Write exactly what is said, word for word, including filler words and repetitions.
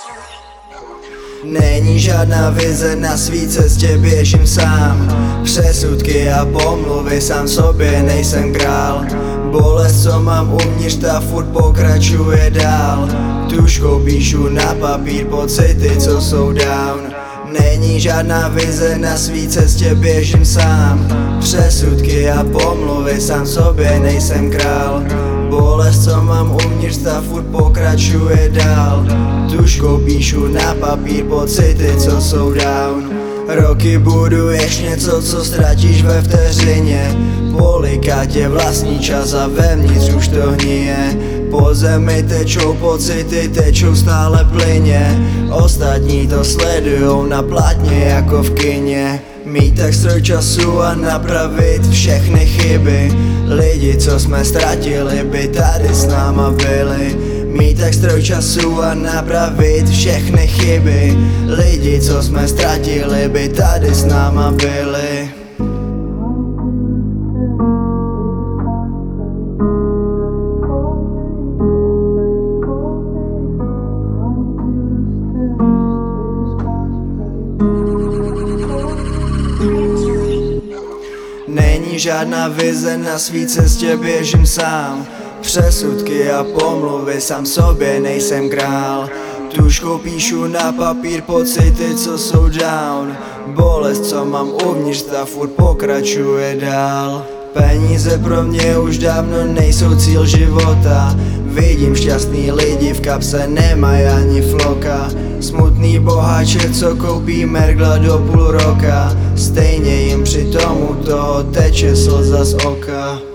Není žádná vize, na svý cestě běžím sám. Přesudky a pomluvy, sám sobě nejsem král. Bolest, co mám uvnitř, ta furt pokračuje dál. Tužkou píšu na papír pocity, co jsou down. Není žádná vize, na svý cestě běžím sám. Přesudky a pomluvy, sám sobě nejsem král. Bolest, co mám uvnitř, ta furt pokračuje dál. Tužkou píšu na papír pocity, co jsou down. Roky buduješ něco, co ztratíš ve vteřině. Polikát je vlastní čas a vevnitř už to hnije. Po zemi tečou pocity, tečou stále plyně. Ostatní to sledujou na plátně jako v kině. Mít tak stroj času a napravit všechny chyby. Lidi, co jsme ztratili, by tady s náma byli. Mít tak stroj času a napravit všechny chyby. Lidi, co jsme ztratili, by tady s náma byli. Není žádná vize, na svý cestě běžím sám. Přesudky a pomluvy, sám sobě nejsem král. Tužkou píšu na papír pocity, co jsou down. Bolest, co mám uvnitř, ta furt pokračuje dál. Peníze pro mě už dávno nejsou cíl života. Vidím šťastný lidi, v kapse nemají ani floka. Smutný boháče, co koupí mergla do půl roka. Stejně jim při tomu toho teče slza z oka.